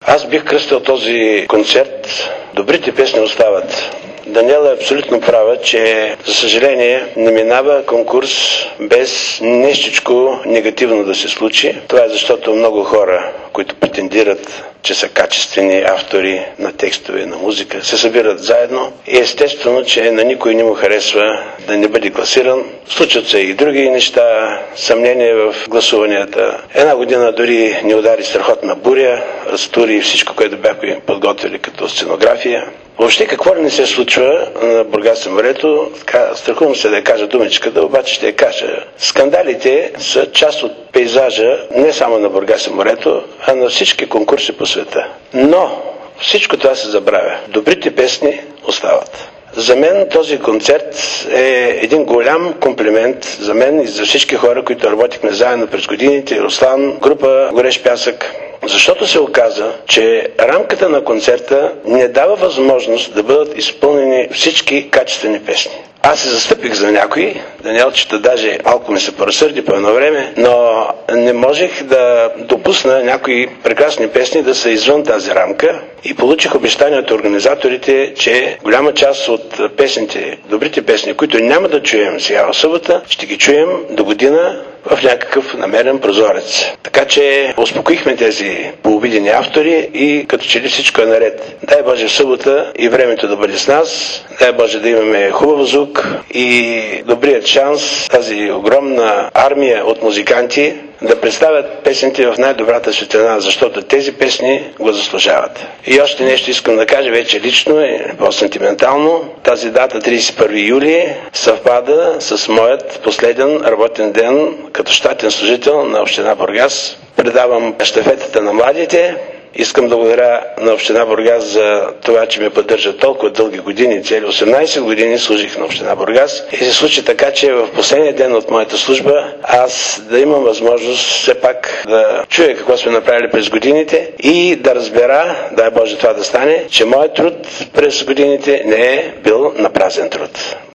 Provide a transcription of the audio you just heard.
Аз бих кръстил този концерт "Добрите песни остават". Даниела е абсолютно права, че за съжаление не минава конкурс без нещичко негативно да се случи. Това е защото много хора, които претендират, че са качествени автори на текстове, на музика, се събират заедно и естествено, че на никой не му харесва да не бъде класиран. Случват се и други неща, съмнения в гласуванията. Една година дори ни удари страхотна буря, разтури всичко, което бяхме подготвили като сценография. Въобще какво ли не се случва на Бургас и морето, страхувам се да я кажа думичката, обаче ще я кажа. Скандалите са част от пейзажа не само на Бургас и морето, а на всички конкурси по света. Но всичко това се забравя. Добрите песни остават. За мен този концерт е един голям комплимент за мен и за всички хора, които работихме заедно през годините, Руслан, група Горещ пясък. Защото се оказа, че рамката на концерта не дава възможност да бъдат изпълнени всички качествени песни. Аз се застъпих за някои, Даниелчета даже малко ми се поразсърди по едно време, но не можех да допусна някои прекрасни песни да са извън тази рамка и получих обещание от организаторите, че голяма част от песните, добрите песни, които няма да чуем сега в събота, ще ги чуем до година в някакъв намерен прозорец. Така че успокоихме тези пообидени автори и като че ли всичко е наред. Дай Боже в събота и времето да бъде с нас, дай Боже да имаме хубав звук и добрият шанс тази огромна армия от музиканти да представят песните в най-добрата светлина, защото тези песни го заслужават. И още нещо искам да кажа, вече лично и по-сентиментално. Тази дата, 31 юли, съвпада с моят последен работен ден като щатен служител на община Бургас. Предавам щафетата на младите. Искам да благодаря на община Бургас за това, че ме поддържа толкова дълги години. Цели 18 години служих на община Бургас и се случи така, че в последния ден от моята служба аз да имам възможност все пак да чуя какво сме направили през годините и да разбера, дай Боже това да стане, че моят труд през годините не е бил напразен труд.